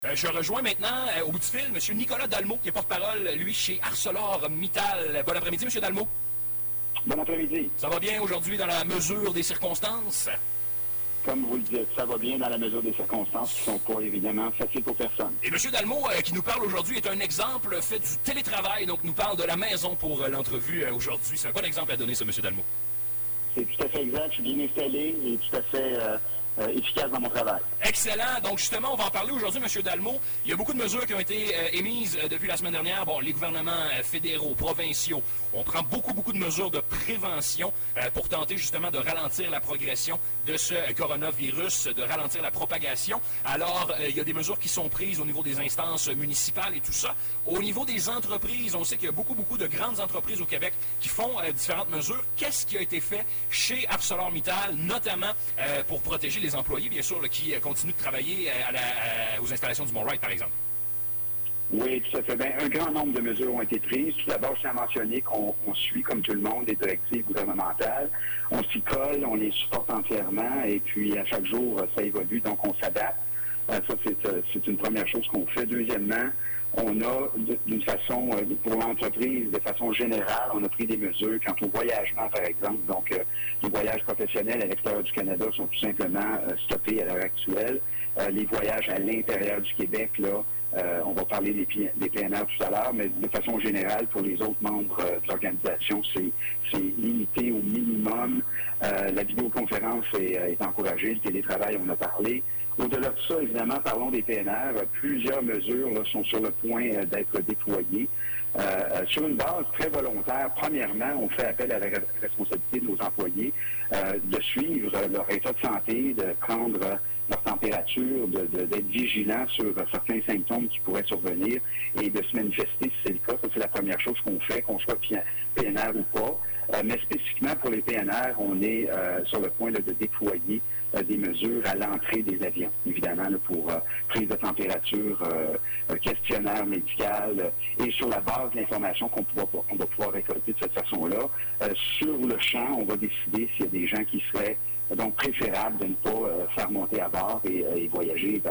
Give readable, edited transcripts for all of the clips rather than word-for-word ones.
Je rejoins maintenant au bout du fil M. Nicolas Dalmau, qui est porte-parole, lui, chez ArcelorMittal. Bon après-midi, M. Dalmau. Bon après-midi. Ça va bien aujourd'hui dans la mesure des circonstances? Comme vous le dites, ça va bien dans la mesure des circonstances qui ne sont pas évidemment faciles pour personne. Et M. Dalmau, qui nous parle aujourd'hui, est un exemple fait du télétravail, donc nous parle de la maison pour l'entrevue aujourd'hui. C'est un bon exemple à donner, ça, M. Dalmau. C'est tout à fait exact. Je suis bien installé et tout à fait efficace dans mon travail. Excellent. Donc, justement, on va en parler aujourd'hui, M. Dalmau. Il y a beaucoup de mesures qui ont été émises depuis la semaine dernière. Bon, les gouvernements fédéraux, provinciaux, on prend beaucoup de mesures de prévention pour tenter justement de ralentir la progression de ce coronavirus, de ralentir la propagation. Alors, il y a des mesures qui sont prises au niveau des instances municipales et tout ça. Au niveau des entreprises, on sait qu'il y a beaucoup de grandes entreprises au Québec qui font différentes mesures. Qu'est-ce qui a été fait chez ArcelorMittal, notamment pour protéger les employés, bien sûr, là, qui continuent de travailler aux installations du Mont-Wright, par exemple? Oui, tout à fait. Bien, un grand nombre de mesures ont été prises. Tout d'abord, je tiens à mentionner qu'on suit, comme tout le monde, les directives gouvernementales. On s'y colle, on les supporte entièrement, et puis à chaque jour, ça évolue, donc on s'adapte. Ça, c'est une première chose qu'on fait. Deuxièmement, on a, d'une façon, pour l'entreprise, de façon générale, on a pris des mesures quant au voyagement, par exemple. Donc, les voyages professionnels à l'extérieur du Canada sont tout simplement stoppés à l'heure actuelle. Les voyages à l'intérieur du Québec, là, on va parler des PNR tout à l'heure, mais de façon générale, pour les autres membres de l'organisation, c'est limité au minimum. La vidéoconférence est encouragée, le télétravail, on a parlé. Au-delà de ça, évidemment, parlons des PNR. Plusieurs mesures là, sont sur le point d'être déployées. Sur une base très volontaire, premièrement, on fait appel à la responsabilité de nos employés de suivre leur état de santé, de prendre leur température, d'être vigilants sur certains symptômes qui pourraient survenir et de se manifester si c'est le cas. Ça, c'est la première chose qu'on fait, qu'on soit PNR ou pas. Mais spécifiquement pour les PNR, on est sur le point de déployer des mesures à l'entrée des avions, évidemment, là, pour prise de température, questionnaire médical, et sur la base de l'information qu'on va pouvoir récolter de cette façon-là. Sur le champ, on va décider s'il y a des gens qui seraient donc préférable de ne pas faire monter à bord et voyager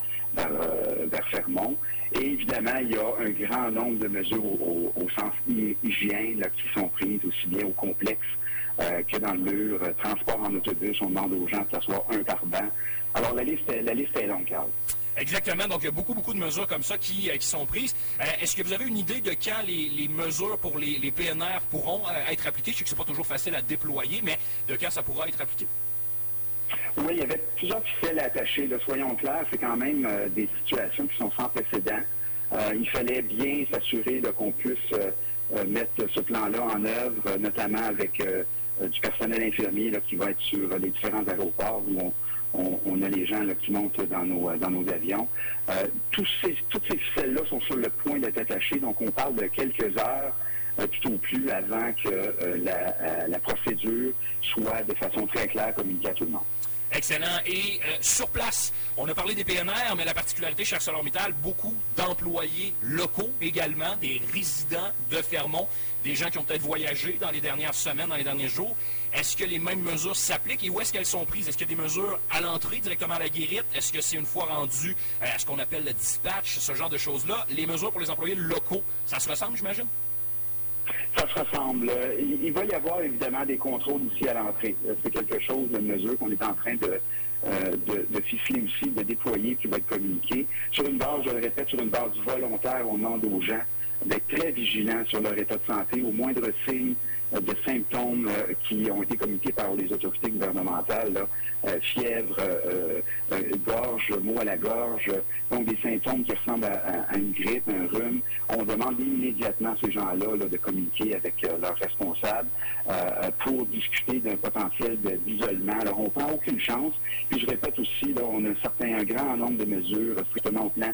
vers Fermont. Et évidemment, il y a un grand nombre de mesures au sens hygiène là, qui sont prises aussi bien au complexe que dans le mur. Transport en autobus, on demande aux gens de s'asseoir un par banc. Alors, la liste est longue, Carl. Exactement. Donc, il y a beaucoup de mesures comme ça qui sont prises. Est-ce que vous avez une idée de quand les mesures pour les PNR pourront être appliquées? Je sais que ce n'est pas toujours facile à déployer, mais de quand ça pourra être appliqué? Oui, il y avait plusieurs ficelles attachées. Là, soyons clairs, c'est quand même des situations qui sont sans précédent. Il fallait bien s'assurer qu'on puisse mettre ce plan-là en œuvre, notamment avec du personnel infirmier là, qui va être sur les différents aéroports où on a les gens là, qui montent dans nos avions. Toutes ces ficelles-là sont sur le point d'être attachées, donc on parle de quelques heures tout au plus avant que la procédure soit de façon très claire communiquée à tout le monde. Excellent. Et sur place, on a parlé des PNR, mais la particularité chez ArcelorMittal, beaucoup d'employés locaux également, des résidents de Fermont, des gens qui ont peut-être voyagé dans les dernières semaines, dans les derniers jours. Est-ce que les mêmes mesures s'appliquent et où est-ce qu'elles sont prises? Est-ce qu'il y a des mesures à l'entrée, directement à la guérite? Est-ce que c'est une fois rendu à ce qu'on appelle le dispatch, ce genre de choses-là? Les mesures pour les employés locaux, ça se ressemble, j'imagine? Ça se ressemble. Il va y avoir évidemment des contrôles aussi à l'entrée. C'est quelque chose, une mesure qu'on est en train de ficeler aussi, de déployer, qui va être communiqué. Sur une base, je le répète, sur une base volontaire, on demande aux gens d'être très vigilants sur leur état de santé, au moindre signe de symptômes qui ont été communiqués par les autorités gouvernementales, là, fièvre, gorge, maux à la gorge, donc des symptômes qui ressemblent à une grippe, un rhume. On demande immédiatement à ces gens-là là, de communiquer avec leurs responsables pour discuter d'un potentiel d'isolement. Alors, on ne prend aucune chance. Puis je répète aussi, là, on a un grand nombre de mesures strictement au plan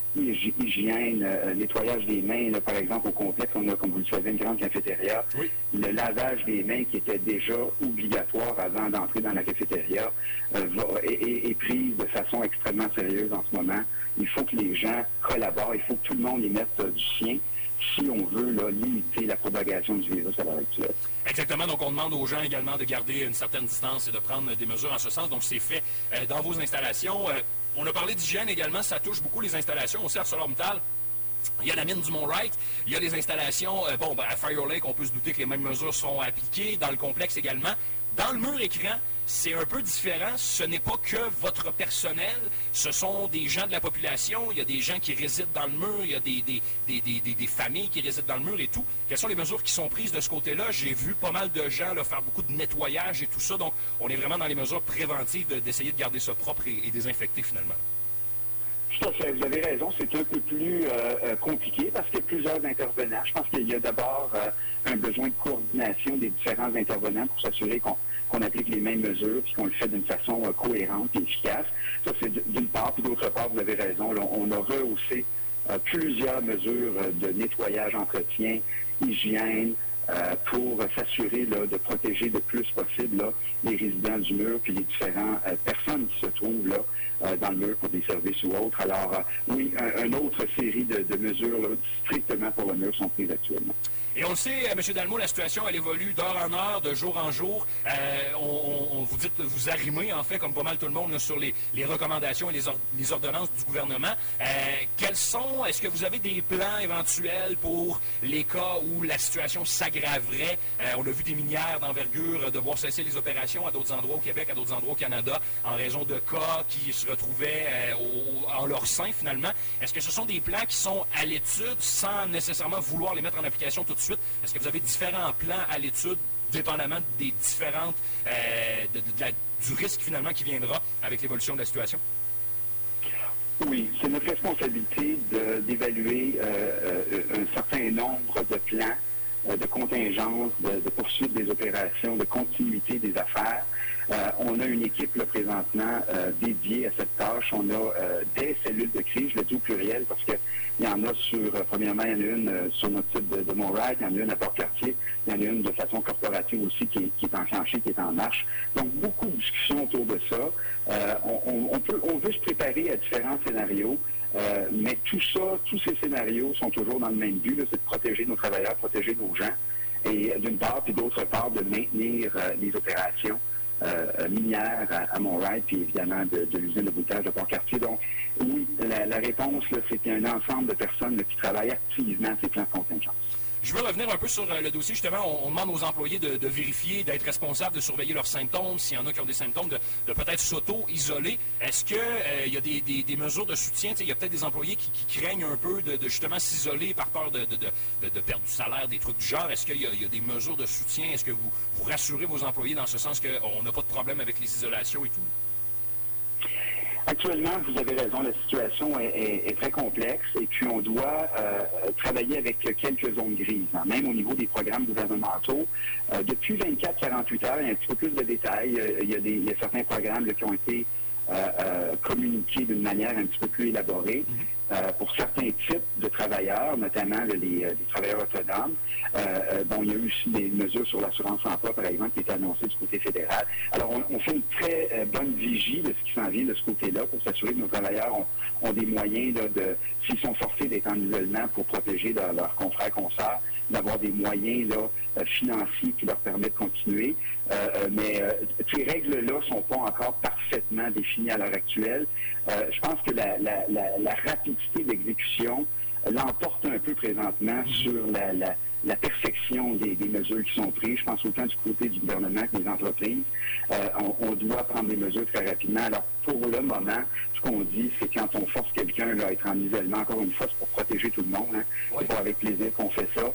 hygiène, nettoyage des mains, là, par exemple, au complexe, on a, comme vous le savez, une grande cafétéria. Oui. Le lavage des mains qui était déjà obligatoire avant d'entrer dans la cafétéria est prise de façon extrêmement sérieuse en ce moment. Il faut que les gens collaborent, il faut que tout le monde y mette du sien si on veut là, limiter la propagation du virus à l'heure actuelle. Exactement. Donc, on demande aux gens également de garder une certaine distance et de prendre des mesures en ce sens. Donc, c'est fait dans vos installations. On a parlé d'hygiène également, ça touche beaucoup les installations aussi à ArcelorMittal. Il y a la mine du Mont-Wright, il y a les installations, à Fire Lake, on peut se douter que les mêmes mesures seront appliquées, dans le complexe également. Dans le mur écran, c'est un peu différent. Ce n'est pas que votre personnel, ce sont des gens de la population, il y a des gens qui résident dans le mur, il y a des familles qui résident dans le mur et tout. Quelles sont les mesures qui sont prises de ce côté-là? J'ai vu pas mal de gens là, faire beaucoup de nettoyage et tout ça, donc on est vraiment dans les mesures préventives d'essayer de garder ça propre et désinfecté finalement. Tout à fait, vous avez raison, c'est un peu plus compliqué parce qu'il y a plusieurs intervenants. Je pense qu'il y a d'abord un besoin de coordination des différents intervenants pour s'assurer qu'on applique les mêmes mesures et qu'on le fait d'une façon cohérente et efficace. Ça, c'est d'une part. Puis d'autre part, vous avez raison, là, on a rehaussé plusieurs mesures de nettoyage, entretien, hygiène, pour s'assurer de protéger le plus possible là, les résidents du mur puis les différentes personnes qui se trouvent là, dans le mur pour des services ou autres. Alors, oui, une autre série de mesures là, strictement pour le mur sont prises actuellement. Et on le sait, M. Dalmau, la situation, elle évolue d'heure en heure, de jour en jour. On vous dit, vous arrimez, en fait, comme pas mal tout le monde, là, sur les recommandations et les ordonnances du gouvernement. Est-ce que vous avez des plans éventuels pour les cas où la situation s'aggraverait? On a vu des minières d'envergure devoir cesser les opérations à d'autres endroits au Québec, à d'autres endroits au Canada, en raison de cas qui se retrouvaient en leur sein, finalement. Est-ce que ce sont des plans qui sont à l'étude sans nécessairement vouloir les mettre en application tout de suite? Est-ce que vous avez différents plans à l'étude, dépendamment des différentes, du risque finalement qui viendra avec l'évolution de la situation? Oui, c'est notre responsabilité d'évaluer un certain nombre de plans de contingence, de poursuite des opérations, de continuité des affaires. On a une équipe là, présentement dédiée à cette tâche. On a des cellules de crise, je le dis au pluriel parce qu'il y en a premièrement, il y en a une sur notre site de Mont-Wright, il y en a une à Port-Cartier, il y en a une de façon corporative aussi qui est enclenchée, qui est en marche. Donc, beaucoup de discussions autour de ça. On veut se préparer à différents scénarios. Mais tous ces scénarios sont toujours dans le même but, c'est de protéger nos travailleurs, protéger nos gens, et d'une part, puis d'autre part, de maintenir les opérations minières à Mont-Wright, puis évidemment de l'usine de bouteillage de Port-Cartier. Donc, oui, la réponse, c'est un ensemble de personnes là, qui travaillent activement à ces plans de contingence. Je veux revenir un peu sur le dossier. Justement, on demande aux employés de vérifier, d'être responsables, de surveiller leurs symptômes. S'il y en a qui ont des symptômes, de peut-être s'auto-isoler. Est-ce qu'il y a des mesures de soutien? Il y a peut-être des employés qui craignent un peu de justement s'isoler par peur de perdre du salaire, des trucs du genre. Est-ce qu'il y a des mesures de soutien? Est-ce que vous rassurez vos employés dans ce sens qu'on n'a pas de problème avec les isolations et tout? Actuellement, vous avez raison, la situation est très complexe et puis on doit travailler avec quelques zones grises, hein, même au niveau des programmes gouvernementaux. Depuis 24-48 heures, il y a un petit peu plus de détails. Il y a certains programmes là, qui ont été communiqués d'une manière un petit peu plus élaborée. Pour certains types de travailleurs, notamment les travailleurs autonomes. Il y a eu aussi des mesures sur l'assurance-emploi, par exemple, qui étaient annoncées du côté fédéral. Alors, on fait une très bonne vigie de ce qui s'en vient de ce côté-là pour s'assurer que nos travailleurs ont des moyens, s'ils sont forcés d'être en isolement pour protéger leurs confrères, consoeurs, d'avoir des moyens financiers qui leur permettent de continuer. Mais ces règles-là ne sont pas encore parfaitement définies à l'heure actuelle. Je pense que la rapidité d'exécution l'emporte un peu présentement sur la perfection des mesures qui sont prises. Je pense autant du côté du gouvernement que des entreprises. On doit prendre des mesures très rapidement. Alors, pour le moment, ce qu'on dit, c'est quand on force quelqu'un à être en isolement, encore une fois, c'est pour protéger tout le monde. Hein. Oui. C'est pas avec plaisir qu'on fait ça.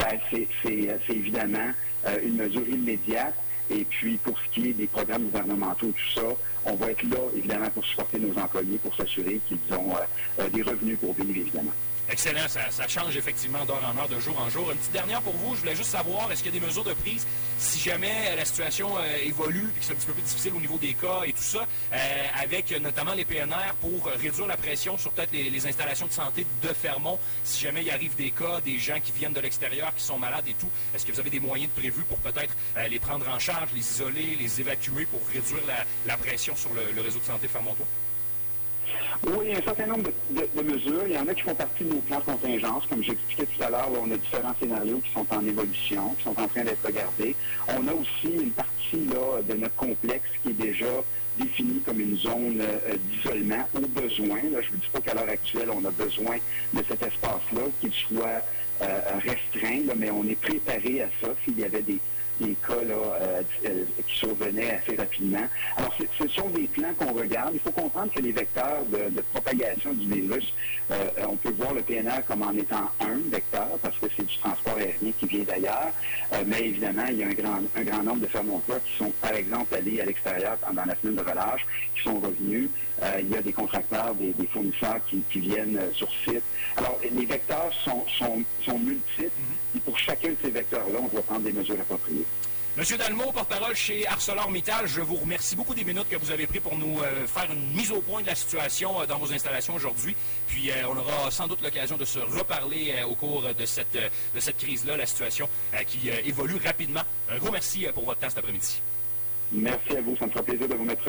C'est évidemment une mesure immédiate. Et puis, pour ce qui est des programmes gouvernementaux, tout ça, on va être là, évidemment, pour supporter nos employés, pour s'assurer qu'ils ont des revenus pour vivre, évidemment. Excellent, ça change effectivement d'heure en heure, de jour en jour. Une petite dernière pour vous, je voulais juste savoir, est-ce qu'il y a des mesures de prise si jamais la situation évolue et que c'est un petit peu plus difficile au niveau des cas et tout ça, avec notamment les PNR pour réduire la pression sur peut-être les installations de santé de Fermont, si jamais il arrive des cas, des gens qui viennent de l'extérieur, qui sont malades et tout, est-ce que vous avez des moyens de prévus pour peut-être les prendre en charge, les isoler, les évacuer pour réduire la pression sur le réseau de santé fermontois? Oui, un certain nombre de mesures. Il y en a qui font partie de nos plans de contingence. Comme j'expliquais tout à l'heure, on a différents scénarios qui sont en évolution, qui sont en train d'être regardés. On a aussi une partie là, de notre complexe qui est déjà définie comme une zone d'isolement au besoin. Là, je ne vous dis pas qu'à l'heure actuelle, on a besoin de cet espace-là, qu'il soit restreint, là, mais on est préparé à ça s'il y avait des cas là, qui survenaient assez rapidement. Alors, ce sont des plans qu'on regarde. Il faut comprendre que les vecteurs de propagation du virus, on peut voir le PNR comme en étant un vecteur, parce que c'est du transport aérien qui vient d'ailleurs, mais évidemment, il y a un grand nombre de fermes-emplois qui sont, par exemple, allés à l'extérieur pendant la semaine de relâche, qui sont revenus. Il y a des contracteurs, des fournisseurs qui viennent sur site. Alors, les vecteurs sont multiples, et pour chacun de ces vecteurs-là, on doit prendre des mesures appropriées. Monsieur Dalmau, porte-parole chez ArcelorMittal, je vous remercie beaucoup des minutes que vous avez prises pour nous faire une mise au point de la situation dans vos installations aujourd'hui. Puis on aura sans doute l'occasion de se reparler au cours de cette crise-là, la situation qui évolue rapidement. Un gros merci pour votre temps cet après-midi. Merci à vous. Ça me fera plaisir de vous mettre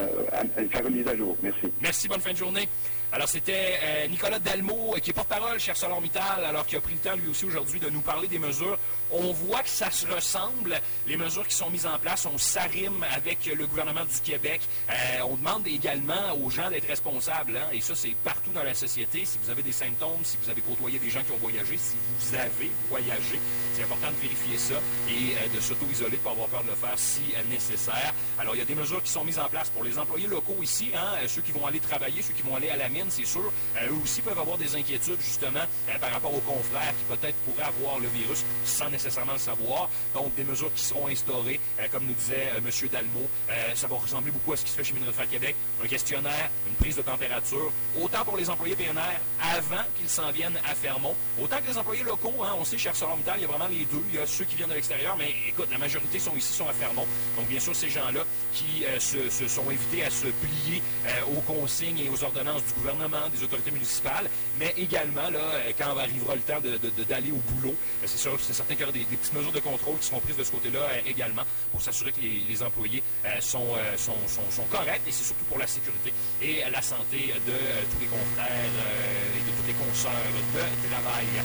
à faire une mise à jour. Merci. Merci, bonne fin de journée. Alors, c'était Nicolas Dalmau, qui est porte-parole chez ArcelorMittal, alors qu'il a pris le temps, lui aussi, aujourd'hui, de nous parler des mesures. On voit que ça se ressemble, les mesures qui sont mises en place. On s'arrime avec le gouvernement du Québec. On demande également aux gens d'être responsables, hein, et ça, c'est partout dans la société. Si vous avez des symptômes, si vous avez côtoyé des gens qui ont voyagé, si vous avez voyagé, c'est important de vérifier ça et de s'auto-isoler, de ne pas avoir peur de le faire si nécessaire. Alors, il y a des mesures qui sont mises en place pour les employés locaux ici, hein, ceux qui vont aller travailler, ceux qui vont aller à la mine, c'est sûr. Eux aussi peuvent avoir des inquiétudes, justement, par rapport aux confrères qui peut-être pourraient avoir le virus sans nécessairement le savoir. Donc, des mesures qui seront instaurées, comme nous disait M. Dalmau. Ça va ressembler beaucoup à ce qui se fait chez Minerais de Fer Québec. Un questionnaire, une prise de température, autant pour les employés PNR avant qu'ils s'en viennent à Fermont, autant que les employés locaux. Hein, on sait, chez ArcelorMittal, il y a vraiment les deux. Il y a ceux qui viennent de l'extérieur, mais écoute, la majorité sont ici, sont à Fermont. Donc, bien sûr, ces gens-là qui se sont invités à se plier aux consignes et aux ordonnances du gouvernement, des autorités municipales, mais également, là, quand arrivera le temps d'aller au boulot, c'est sûr, c'est certain qu'il y aura des petites mesures de contrôle qui seront prises de ce côté-là également pour s'assurer que les employés sont corrects, et c'est surtout pour la sécurité et la santé de tous les confrères et de tous les consoeurs de travail.